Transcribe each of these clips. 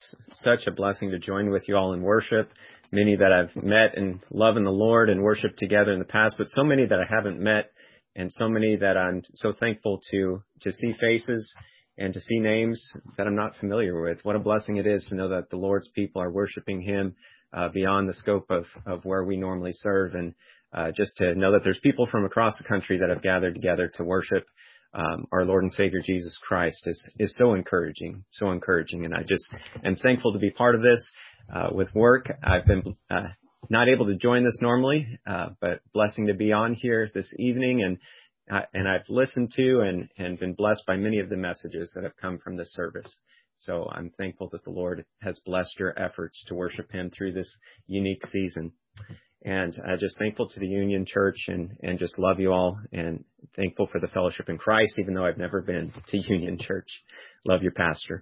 such a blessing to join with you all in worship. Many that I've met and love in the Lord and worshiped together in the past, but so many that I haven't met, and so many that I'm so thankful to see faces and to see names that I'm not familiar with. What a blessing it is to know that the Lord's people are worshiping Him beyond the scope of where we normally serve, and just to know that there's people from across the country that have gathered together to worship our Lord and Savior Jesus Christ is so encouraging, and I just am thankful to be part of this. With work, I've been not able to join this normally, but blessing to be on here this evening, and I've listened to and been blessed by many of the messages that have come from this service. So I'm thankful that the Lord has blessed your efforts to worship Him through this unique season. And just thankful to the Union Church and just love you all, and thankful for the fellowship in Christ, even though I've never been to Union Church. Love your pastor.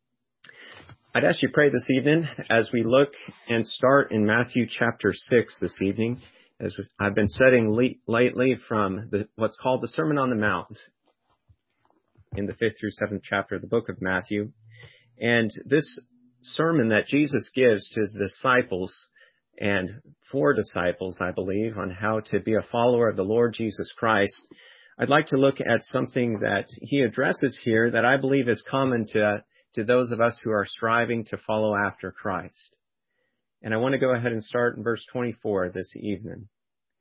I'd ask you to pray this evening as we look and start in Matthew chapter 6 this evening, as I've been studying lately from what's called the Sermon on the Mount in the 5th through 7th chapter of the book of Matthew. And this sermon that Jesus gives to His disciples, and 4 disciples, I believe, on how to be a follower of the Lord Jesus Christ, I'd like to look at something that He addresses here that I believe is common to those of us who are striving to follow after Christ. And I want to go ahead and start in verse 24 this evening.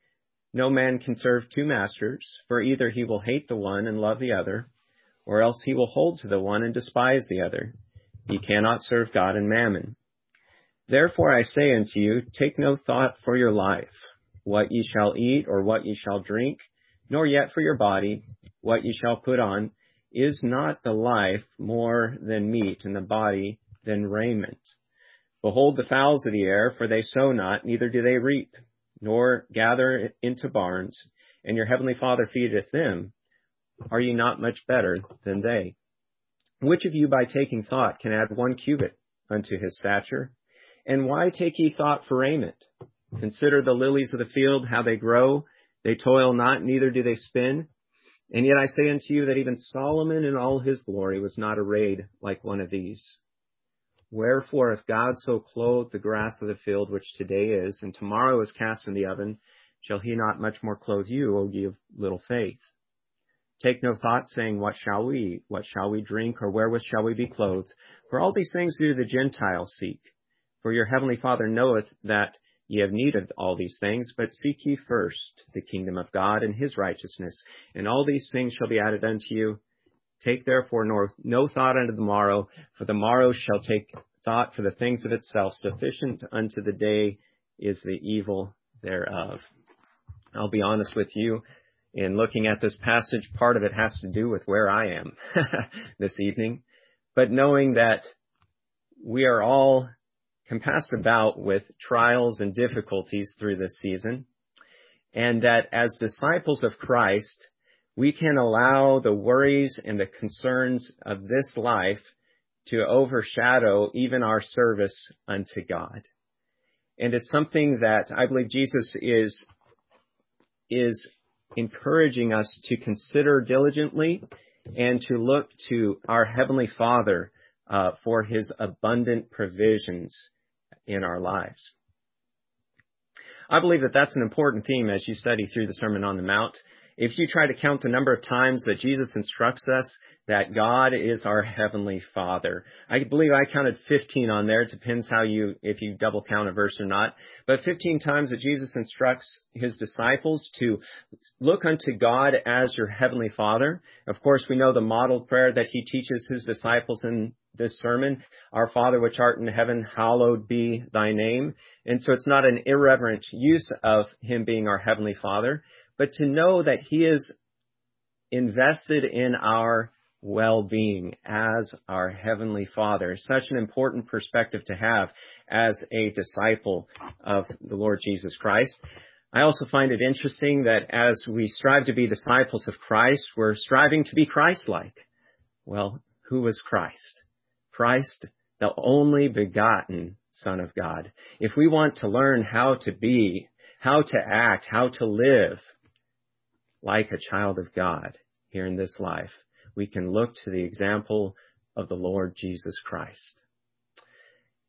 No man can serve 2 masters, for either he will hate the one and love the other, or else he will hold to the one and despise the other. Ye cannot serve God and mammon. Therefore I say unto you, take no thought for your life, what ye shall eat or what ye shall drink, nor yet for your body, what ye shall put on. Is not the life more than meat, and the body than raiment? Behold the fowls of the air, for they sow not, neither do they reap, nor gather into barns, and your heavenly Father feedeth them. Are ye not much better than they? Which of you by taking thought can add 1 cubit unto his stature? And why take ye thought for raiment? Consider the lilies of the field, how they grow. They toil not, neither do they spin. And yet I say unto you that even Solomon in all his glory was not arrayed like one of these. Wherefore, if God so clothe the grass of the field, which today is, and tomorrow is cast in the oven, shall He not much more clothe you, O ye of little faith? Take no thought, saying, what shall we eat? What shall we drink? Or wherewith shall we be clothed? For all these things do the Gentiles seek. For your heavenly Father knoweth that ye have need of all these things, but seek ye first the kingdom of God and His righteousness, and all these things shall be added unto you. Take therefore no thought unto the morrow, for the morrow shall take thought for the things of itself. Sufficient unto the day is the evil thereof. I'll be honest with you, in looking at this passage, part of it has to do with where I am this evening. But knowing that we are all compassed about with trials and difficulties through this season, and that as disciples of Christ, we can allow the worries and the concerns of this life to overshadow even our service unto God. And it's something that I believe Jesus is encouraging us to consider diligently and to look to our Heavenly Father for His abundant provisions in our lives. I believe that that's an important theme as you study through the Sermon on the Mount. If you try to count the number of times that Jesus instructs us that God is our Heavenly Father, I believe I counted 15 on there. It depends if you double count a verse or not. But 15 times that Jesus instructs His disciples to look unto God as your Heavenly Father. Of course, we know the model prayer that He teaches His disciples in this sermon, Our Father which art in heaven, hallowed be thy name. And so it's not an irreverent use of Him being our Heavenly Father, but to know that He is invested in our well-being as our Heavenly Father. Such an important perspective to have as a disciple of the Lord Jesus Christ. I also find it interesting that as we strive to be disciples of Christ, we're striving to be Christ-like. Well, who was Christ? Christ, the only begotten Son of God. If we want to learn how to be, how to act, how to live like a child of God here in this life, we can look to the example of the Lord Jesus Christ.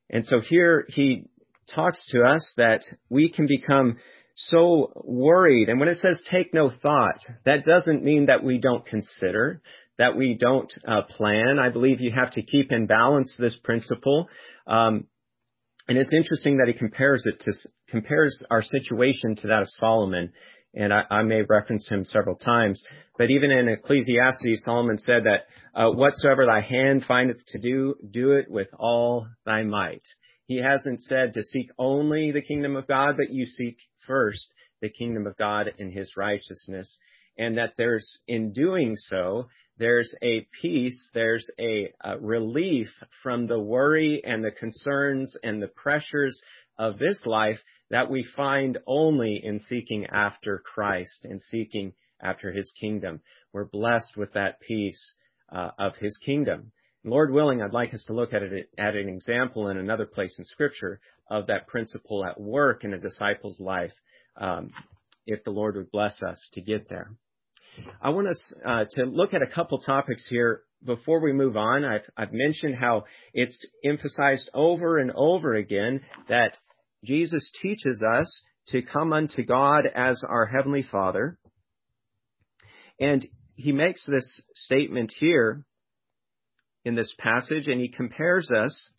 And so here he talks to us that we can become so worried. And when it says take no thought, that doesn't mean that we don't consider, that we don't plan. I believe you have to keep in balance this principle. And it's interesting that he compares our situation to that of Solomon. And I may reference him several times. But even in Ecclesiastes, Solomon said that whatsoever thy hand findeth to do, do it with all thy might. He hasn't said to seek only the kingdom of God, but you seek first the kingdom of God and his righteousness. And that in doing so, there's a peace, there's a relief from the worry and the concerns and the pressures of this life that we find only in seeking after Christ and seeking after his kingdom. We're blessed with that peace of his kingdom. Lord willing, I'd like us to look at an example in another place in Scripture of that principle at work in a disciple's life, if the Lord would bless us to get there. I want us to look at a couple topics here before we move on. I've mentioned how it's emphasized over and over again that Jesus teaches us to come unto God as our Heavenly Father. And he makes this statement here in this passage, and he compares us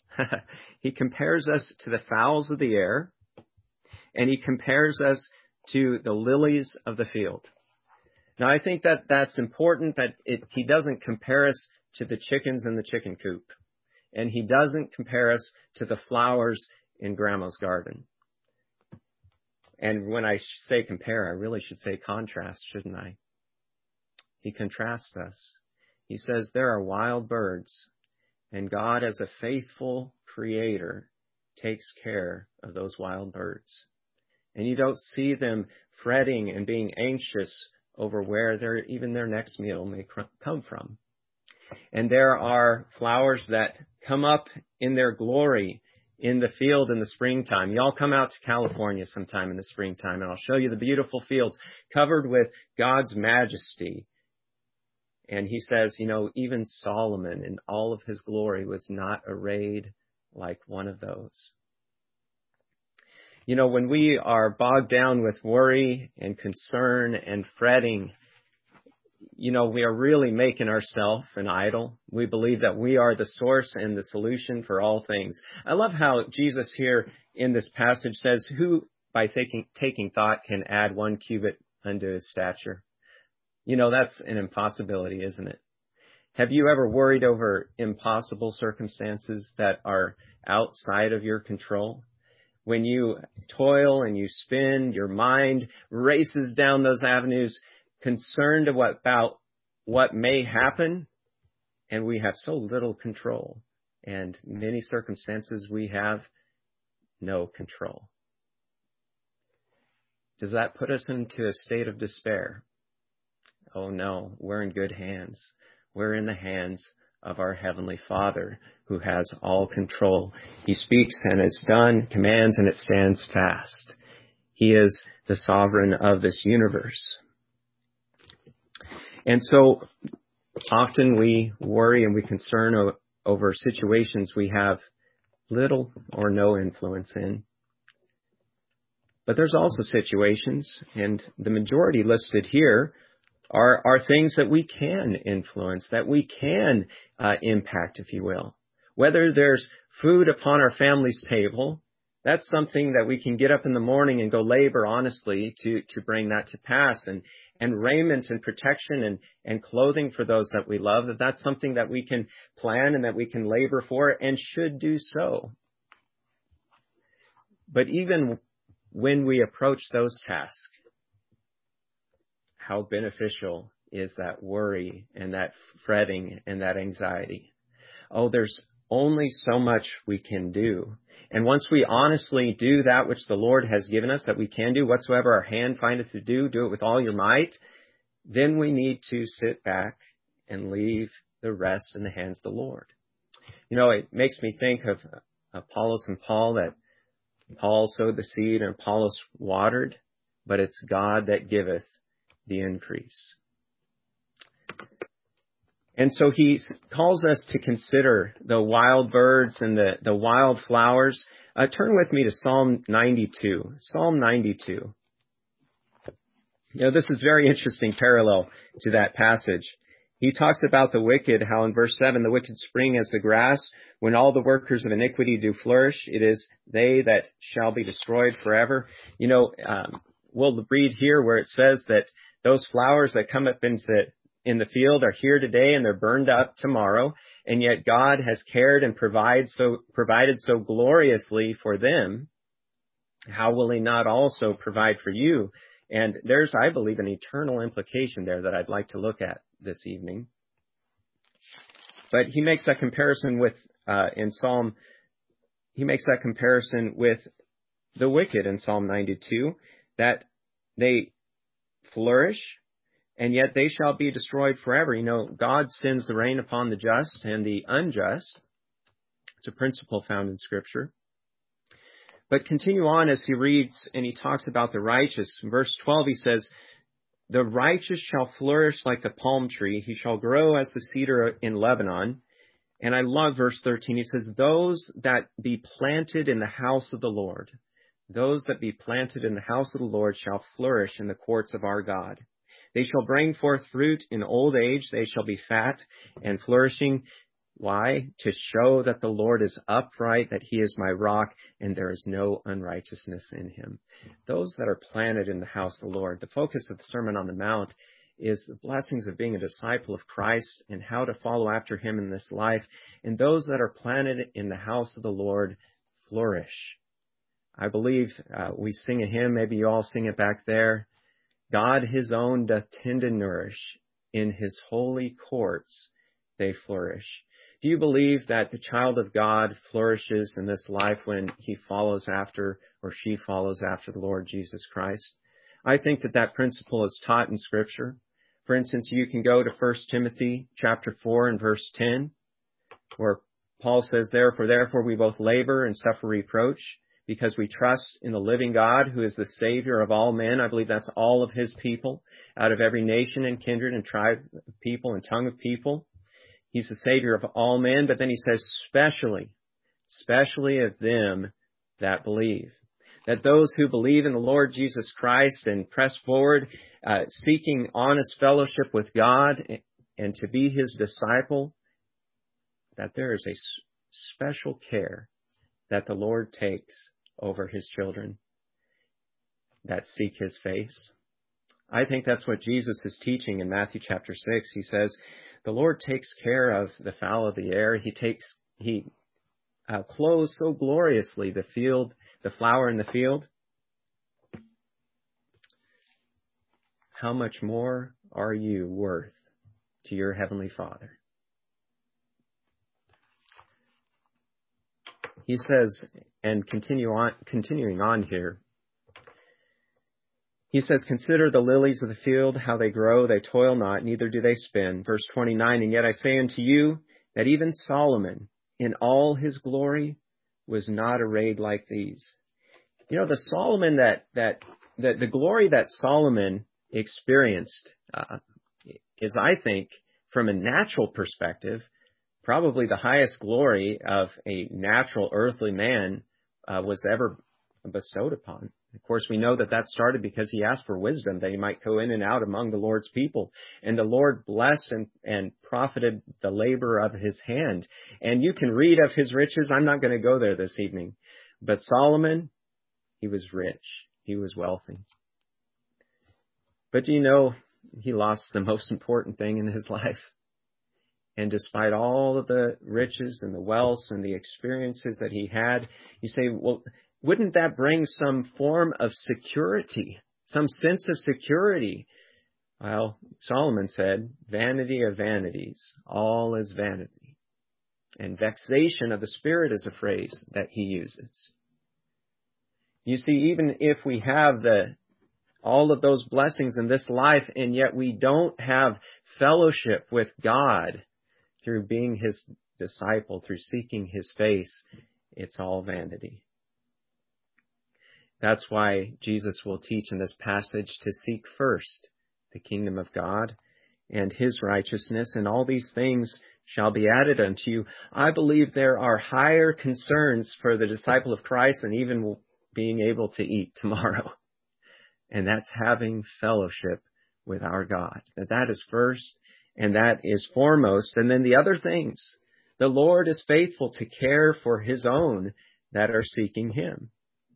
to the fowls of the air, and he compares us to the lilies of the field. Now, I think that that's important, that he doesn't compare us to the chickens in the chicken coop, and he doesn't compare us to the flowers in grandma's garden. And when I say compare, I really should say contrast, shouldn't I? He contrasts us. He says there are wild birds, and God, as a faithful creator, takes care of those wild birds. And you don't see them fretting and being anxious over where even their next meal may come from. And there are flowers that come up in their glory in the field in the springtime. Y'all come out to California sometime in the springtime, and I'll show you the beautiful fields covered with God's majesty. And he says, even Solomon in all of his glory was not arrayed like one of those. When we are bogged down with worry and concern and fretting, we are really making ourselves an idol. We believe that we are the source and the solution for all things. I love how Jesus here in this passage says, who by taking thought can add 1 cubit unto his stature? That's an impossibility, isn't it? Have you ever worried over impossible circumstances that are outside of your control? When you toil and you spin, your mind races down those avenues, concerned about what may happen, and we have so little control. And many circumstances we have no control. Does that put us into a state of despair? Oh no, we're in good hands. We're in the hands of our Heavenly Father who has all control. He speaks and is done, commands and it stands fast. He is the sovereign of this universe. And so often we worry and we concern over situations we have little or no influence in. But there's also situations, and the majority listed here are things that we can influence, that we can impact, if you will. Whether there's food upon our family's table, that's something that we can get up in the morning and go labor honestly to bring that to pass. And raiment and protection and clothing for those that we love, that's something that we can plan and that we can labor for and should do so. But even when we approach those tasks, how beneficial is that worry and that fretting and that anxiety? Oh, there's only so much we can do. And once we honestly do that which the Lord has given us that we can do, whatsoever our hand findeth to do it with all your might, then we need to sit back and leave the rest in the hands of the Lord. It makes me think of Apollos and Paul, that Paul sowed the seed and Apollos watered, but it's God that giveth the increase. And so he calls us to consider the wild birds and the wild flowers. Turn with me to Psalm 92. Psalm 92. This is very interesting parallel to that passage. He talks about the wicked, how in verse 7, the wicked spring as the grass. When all the workers of iniquity do flourish, it is they that shall be destroyed forever. We'll read here where it says that those flowers that come up in the field are here today and they're burned up tomorrow. And yet God has cared and provided so gloriously for them. How will he not also provide for you? And there's, I believe, an eternal implication there that I'd like to look at this evening. But he makes that comparison with the wicked in Psalm 92, that they flourish, and yet they shall be destroyed forever. God sends the rain upon the just and the unjust. It's a principle found in Scripture. But continue on as he reads, and he talks about the righteous. In verse 12, he says, the righteous shall flourish like the palm tree. He shall grow as the cedar in Lebanon. And I love verse 13. He says, those that be planted in the house of the Lord, those that be planted in the house of the Lord shall flourish in the courts of our God. They shall bring forth fruit in old age. They shall be fat and flourishing. Why? To show that the Lord is upright, that he is my rock, and there is no unrighteousness in him. Those that are planted in the house of the Lord. The focus of the Sermon on the Mount is the blessings of being a disciple of Christ and how to follow after him in this life. And those that are planted in the house of the Lord flourish. I believe we sing a hymn, maybe you all sing it back there. God his own doth tend and nourish, in his holy courts they flourish. Do you believe that the child of God flourishes in this life when he follows after or she follows after the Lord Jesus Christ? I think that principle is taught in Scripture. For instance, you can go to 1 Timothy chapter 4 and verse 10, where Paul says, Therefore we both labor and suffer reproach, because we trust in the living God, who is the Savior of all men. I believe that's all of his people, out of every nation and kindred and tribe of people and tongue of people. He's the Savior of all men. But then he says, especially of them that believe. That those who believe in the Lord Jesus Christ and press forward, seeking honest fellowship with God and to be his disciple, that there is a special care that the Lord takes over his children that seek his face. I think that's what Jesus is teaching in Matthew chapter 6. He says, the Lord takes care of the fowl of the air. He clothes so gloriously the flower in the field. How much more are you worth to your heavenly Father? He says, and continuing on here, he says, consider the lilies of the field, how they grow, they toil not, neither do they spin. Verse 29, and yet I say unto you that even Solomon in all his glory was not arrayed like these. The Solomon the glory that Solomon experienced is, I think, from a natural perspective, probably the highest glory of a natural earthly man was ever bestowed upon. Of course, we know that started because he asked for wisdom, that he might go in and out among the Lord's people. And the Lord blessed and profited the labor of his hand. And you can read of his riches. I'm not going to go there this evening. But Solomon, he was rich. He was wealthy. But do you know, he lost the most important thing in his life? And despite all of the riches and the wealth and the experiences that he had, you say, well, wouldn't that bring some form of security, some sense of security? Well, Solomon said, vanity of vanities, all is vanity. And vexation of the spirit is a phrase that he uses. You see, even if we have all of those blessings in this life, and yet we don't have fellowship with God through being his disciple, through seeking his face, it's all vanity. That's why Jesus will teach in this passage to seek first the kingdom of God and his righteousness, and all these things shall be added unto you. I believe there are higher concerns for the disciple of Christ than even being able to eat tomorrow. And that's having fellowship with our God. That is first, and that is foremost. And then the other things. The Lord is faithful to care for his own that are seeking him.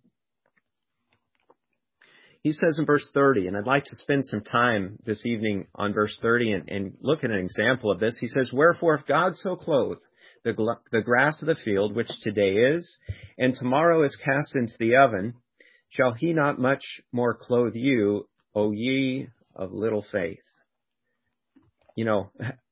He says in verse 30, and I'd like to spend some time this evening on verse 30 and look at an example of this. He says, wherefore if God so clothe the grass of the field, which today is, and tomorrow is cast into the oven, shall he not much more clothe you, O ye of little faith? You know,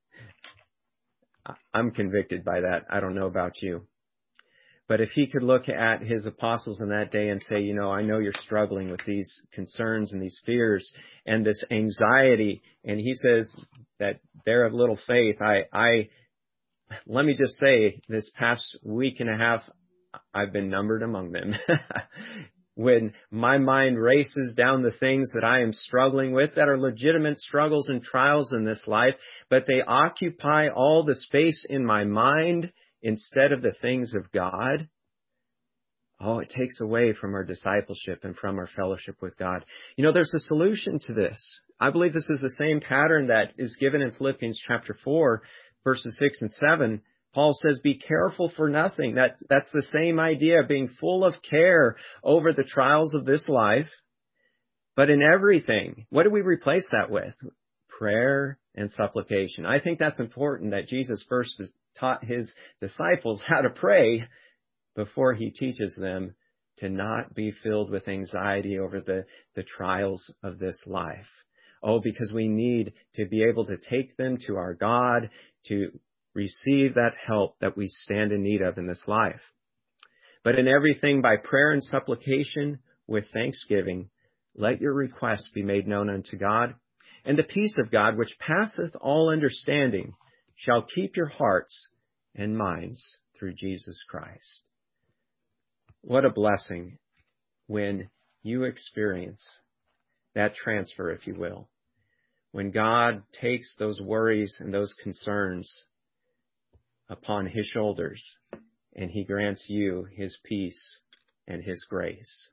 I'm convicted by that. I don't know about you. But if he could look at his apostles in that day and say, you know, I know you're struggling with these concerns and these fears and this anxiety, and he says that they're of little faith, let me just say, this past week and a half, I've been numbered among them. When my mind races down the things that I am struggling with that are legitimate struggles and trials in this life, but they occupy all the space in my mind instead of the things of God, it takes away from our discipleship and from our fellowship with God. You know, there's a solution to this. I believe this is the same pattern that is given in Philippians chapter 4, verses 6 and 7. Paul says, be careful for nothing. That's the same idea, being full of care over the trials of this life. But in everything, what do we replace that with? Prayer and supplication. I think that's important, that Jesus first taught his disciples how to pray before he teaches them to not be filled with anxiety over the trials of this life. Because we need to be able to take them to our God to receive that help that we stand in need of in this life. But in everything, by prayer and supplication with thanksgiving, let your requests be made known unto God, and the peace of God, which passeth all understanding, shall keep your hearts and minds through Jesus Christ. What a blessing when you experience that transfer, if you will. When God takes those worries and those concerns upon his shoulders and he grants you his peace and his grace.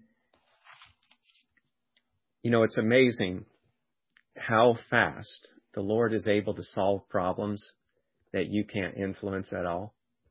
You know, it's amazing how fast the Lord is able to solve problems that you can't influence at all.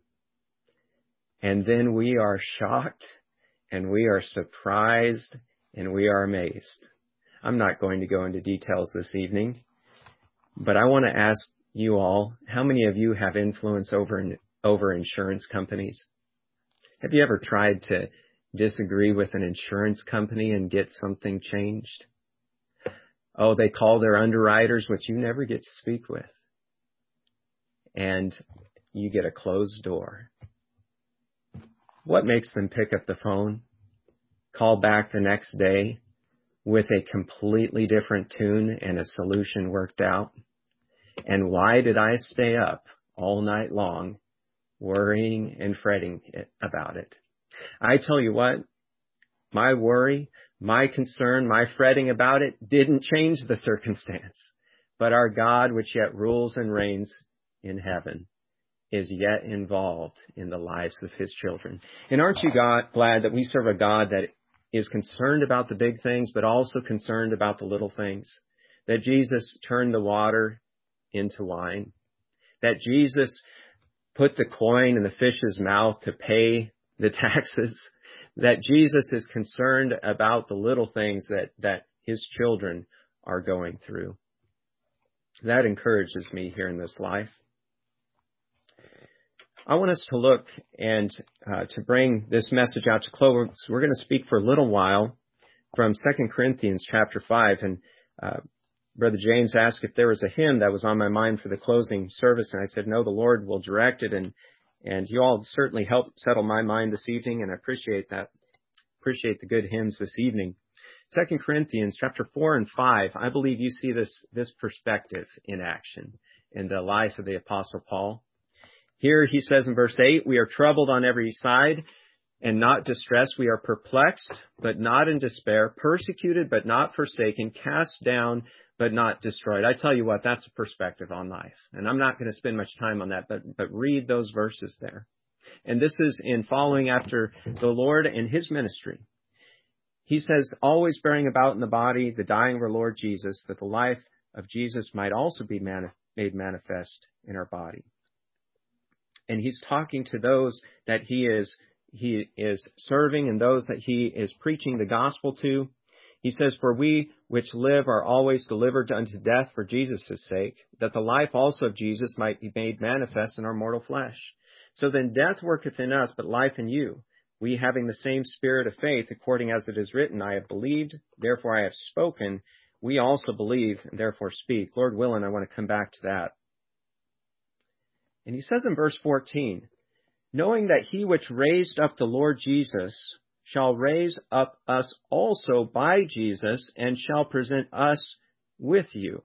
And then we are shocked and we are surprised and we are amazed. I'm not going to go into details this evening, but I want to ask you all, how many of you have influence over insurance companies? Have you ever tried to disagree with an insurance company and get something changed? They call their underwriters, which you never get to speak with. And you get a closed door. What makes them pick up the phone, call back the next day with a completely different tune and a solution worked out? And why did I stay up all night long worrying and fretting about it? I tell you what, my worry, my concern, my fretting about it didn't change the circumstance. But our God, which yet rules and reigns in heaven, is yet involved in the lives of his children. And aren't you glad that we serve a God that is concerned about the big things, but also concerned about the little things? That Jesus turned the water into wine. That Jesus put the coin in the fish's mouth to pay the taxes. That Jesus is concerned about the little things that his children are going through. That encourages me here in this life. I want us to look and to bring this message out to close. We're going to speak for a little while from 2 Corinthians chapter 5. And Brother James asked if there was a hymn that was on my mind for the closing service. And I said, no, the Lord will direct it. And you all certainly helped settle my mind this evening. And I appreciate that. Appreciate the good hymns this evening. 2 Corinthians chapter 4 and 5. I believe you see this perspective in action in the life of the Apostle Paul. Here he says in verse 8, we are troubled on every side and not distressed. We are perplexed, but not in despair, persecuted, but not forsaken, cast down, but not destroyed. I tell you what, that's a perspective on life. And I'm not going to spend much time on that, but read those verses there. And this is in following after the Lord and his ministry. He says, always bearing about in the body the dying of our Lord Jesus, that the life of Jesus might also be made manifest in our body. And he's talking to those that he is serving and those that he is preaching the gospel to. He says, for we which live are always delivered unto death for Jesus' sake, that the life also of Jesus might be made manifest in our mortal flesh. So then death worketh in us, but life in you. We having the same spirit of faith, according as it is written, I have believed, therefore I have spoken. We also believe, and therefore speak. Lord willing, I want to come back to that. And he says in verse 14, knowing that he which raised up the Lord Jesus shall raise up us also by Jesus and shall present us with you.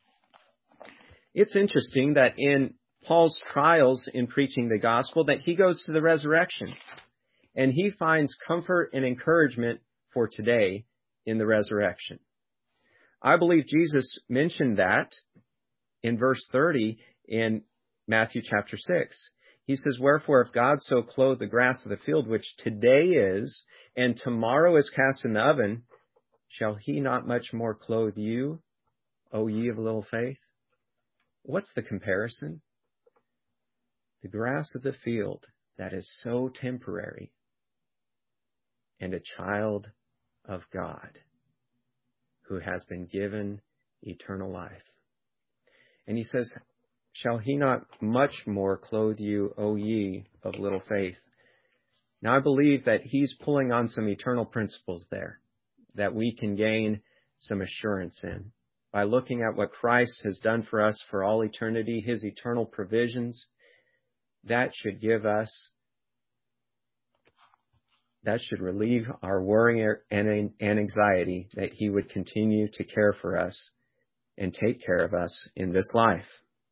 It's interesting that in Paul's trials in preaching the gospel that he goes to the resurrection and he finds comfort and encouragement for today in the resurrection. I believe Jesus mentioned that in verse 30 in Matthew chapter 6. He says, wherefore, if God so clothe the grass of the field, which today is, and tomorrow is cast in the oven, shall he not much more clothe you, O ye of little faith? What's the comparison? The grass of the field that is so temporary, and a child of God who has been given eternal life. And he says, shall he not much more clothe you, O ye of little faith? Now I believe that he's pulling on some eternal principles there that we can gain some assurance in by looking at what Christ has done for us for all eternity, his eternal provisions. That should give us, that should relieve our worry and anxiety that he would continue to care for us and take care of us in this life.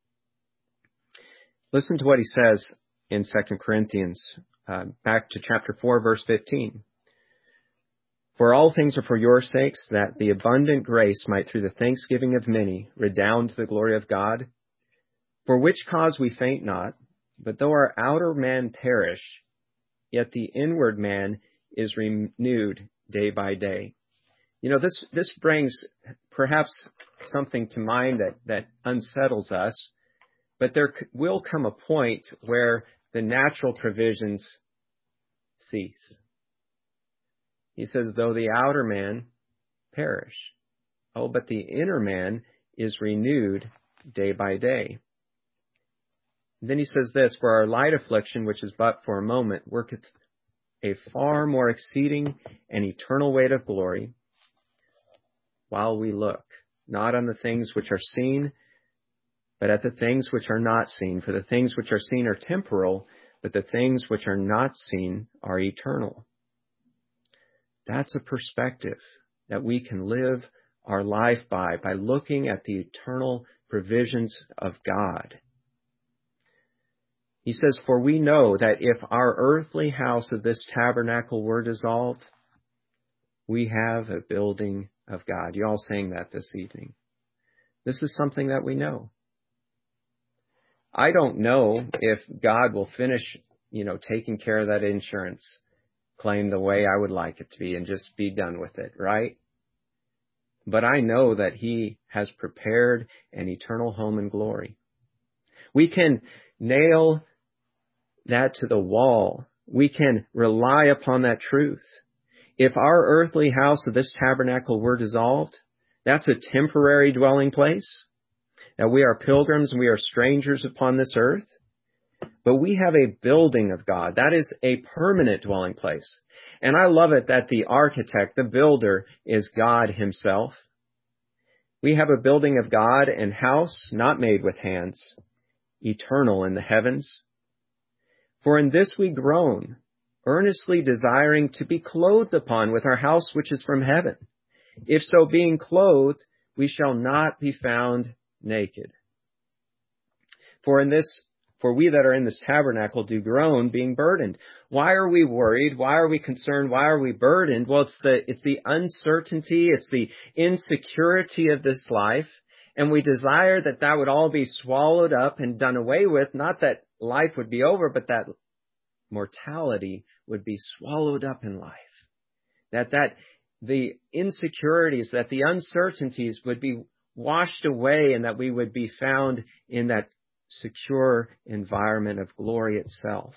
Listen to what he says in 2 Corinthians, back to chapter 4, verse 15. For all things are for your sakes, that the abundant grace might through the thanksgiving of many redound to the glory of God. For which cause we faint not, but though our outer man perish, yet the inward man is renewed day by day. You know, this brings perhaps something to mind that unsettles us. But there will come a point where the natural provisions cease. He says, though the outer man perish. Oh, but the inner man is renewed day by day. And then he says this, for our light affliction, which is but for a moment, worketh a far more exceeding and eternal weight of glory, while we look, not on the things which are seen, but at the things which are not seen. For the things which are seen are temporal, but the things which are not seen are eternal. That's a perspective that we can live our life by looking at the eternal provisions of God. He says, for we know that if our earthly house of this tabernacle were dissolved, we have a building of God. You all sang that this evening. This is something that we know. I don't know if God will finish, taking care of that insurance claim the way I would like it to be and just be done with it, right? But I know that he has prepared an eternal home in glory. We can nail that to the wall. We can rely upon that truth. If our earthly house of this tabernacle were dissolved, that's a temporary dwelling place. Now, we are pilgrims and we are strangers upon this earth, but we have a building of God. That is a permanent dwelling place. And I love it that the architect, the builder, is God himself. We have a building of God and house not made with hands, eternal in the heavens. For in this we groan, earnestly desiring to be clothed upon with our house which is from heaven. If so, being clothed, we shall not be found naked. For in this For we that are in this tabernacle do groan, being burdened. Why are we worried? Why are we concerned? Why are we burdened? Well, it's the uncertainty, it's the insecurity of this life, and we desire that that would all be swallowed up and done away with. Not that life would be over, but that mortality would be swallowed up in life. That the insecurities, that the uncertainties would be washed away, and that we would be found in that secure environment of glory itself.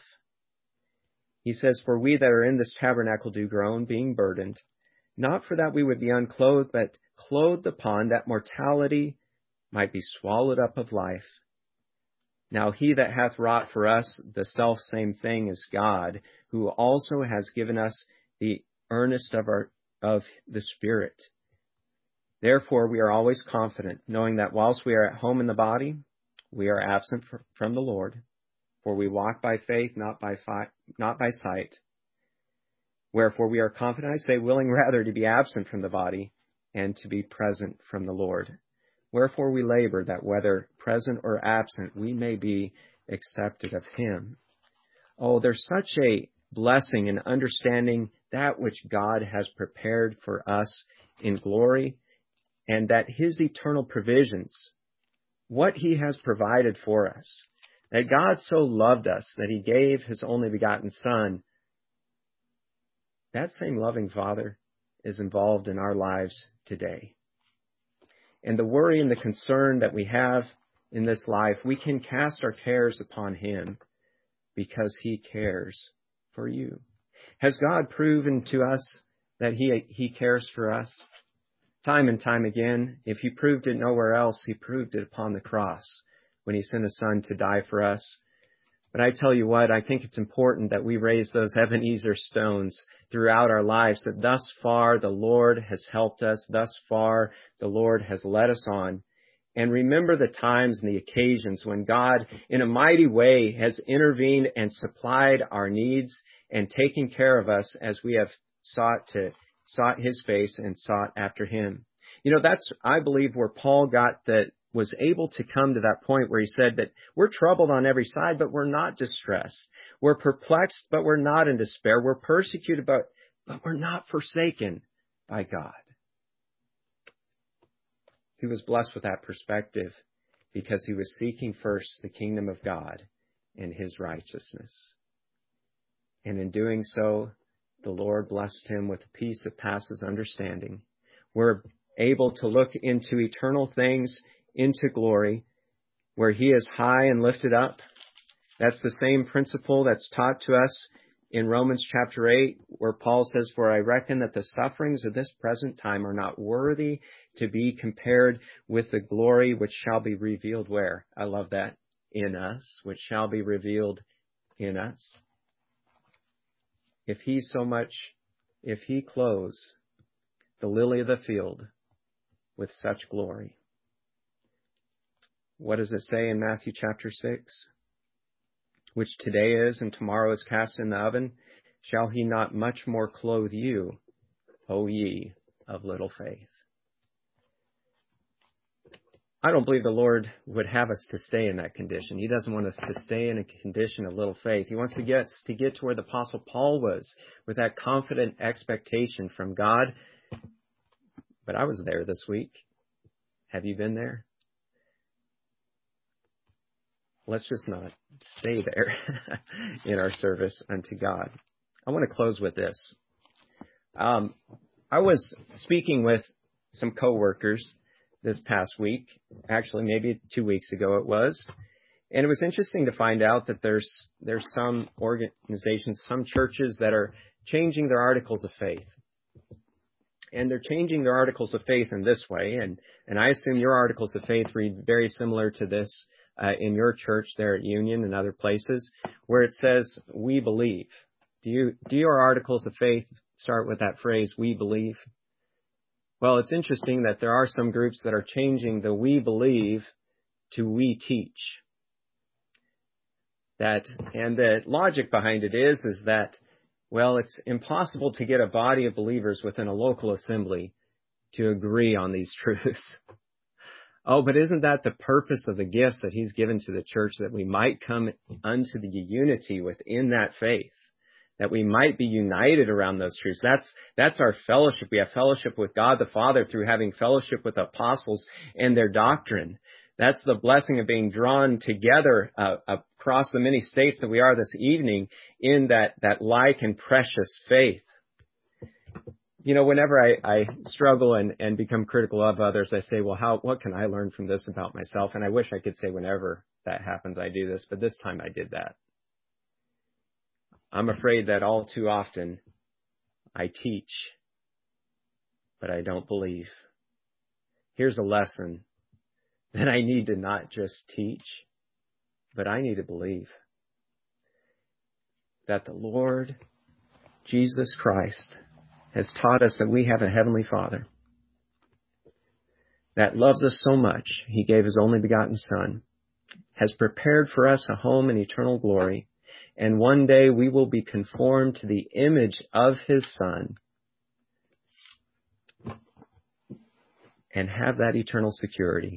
He says, for we that are in this tabernacle do groan, being burdened, not for that we would be unclothed, but clothed upon, that mortality might be swallowed up of life. Now he that hath wrought for us the selfsame thing is God, who also has given us the earnest of the Spirit. Therefore we are always confident, knowing that whilst we are at home in the body, we are absent from the Lord, for we walk by faith, not by sight. Wherefore we are confident, I say, willing rather to be absent from the body and to be present from the Lord. Wherefore we labor that whether present or absent, we may be accepted of him. Oh, there's such a blessing in understanding that which God has prepared for us in glory, and that his eternal provisions, what he has provided for us, that God so loved us that he gave his only begotten Son. That same loving Father is involved in our lives today. And the worry and the concern that we have in this life, we can cast our cares upon him because he cares for you. Has God proven to us that he cares for us? Time and time again, if he proved it nowhere else, he proved it upon the cross when he sent his Son to die for us. But I tell you what, I think it's important that we raise those Ebenezer stones throughout our lives, that thus far the Lord has helped us, thus far the Lord has led us on. And remember the times and the occasions when God, in a mighty way, has intervened and supplied our needs and taken care of us as we have sought his face and sought after him. You know, that's, I believe, where Paul was able to come to that point where he said that we're troubled on every side, but we're not distressed. We're perplexed, but we're not in despair. We're persecuted, but we're not forsaken by God. He was blessed with that perspective because he was seeking first the kingdom of God and his righteousness. And in doing so, the Lord blessed him with a peace that passes understanding. We're able to look into eternal things, into glory, where he is high and lifted up. That's the same principle that's taught to us in Romans chapter 8, where Paul says, for I reckon that the sufferings of this present time are not worthy to be compared with the glory which shall be revealed where? I love that. In us, which shall be revealed in us. If he clothes the lily of the field with such glory. What does it say in Matthew chapter 6? Which today is and tomorrow is cast in the oven, shall he not much more clothe you, O ye of little faith? I don't believe the Lord would have us to stay in that condition. He doesn't want us to stay in a condition of little faith. He wants to get to where the Apostle Paul was, with that confident expectation from God. But I was there this week. Have you been there? Let's just not stay there in our service unto God. I want to close with this. I was speaking with some coworkers this past week, actually maybe 2 weeks ago it was, and it was interesting to find out that there's some organizations, some churches that are changing their articles of faith. And they're changing their articles of faith in this way, and I assume your articles of faith read very similar to this in your church there at Union and other places, where it says, we believe. Do your articles of faith start with that phrase, we believe? Well, it's interesting that there are some groups that are changing the we believe to we teach. And the logic behind it is that, well, it's impossible to get a body of believers within a local assembly to agree on these truths. Oh, but isn't that the purpose of the gifts that he's given to the church, that we might come unto the unity within that faith, that we might be united around those truths? That's our fellowship. We have fellowship with God the Father through having fellowship with apostles and their doctrine. That's the blessing of being drawn together across the many states that we are this evening in that like and precious faith. You know, whenever I struggle and become critical of others, I say, well, what can I learn from this about myself? And I wish I could say whenever that happens, I do this, but this time I did that. I'm afraid that all too often I teach, but I don't believe. Here's a lesson that I need to not just teach, but I need to believe that the Lord Jesus Christ has taught us that we have a heavenly Father that loves us so much, he gave his only begotten Son, has prepared for us a home in eternal glory, and one day we will be conformed to the image of his Son and have that eternal security.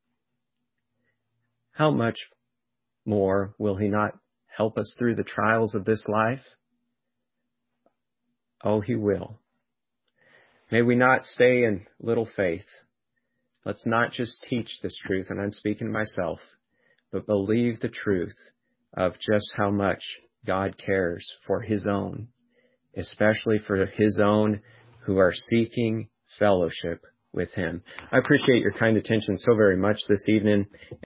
How much more will he not help us through the trials of this life? Oh, he will. May we not stay in little faith. Let's not just teach this truth, and I'm speaking to myself, but believe the truth of just how much God cares for his own, especially for his own who are seeking fellowship with him. I appreciate your kind attention so very much this evening.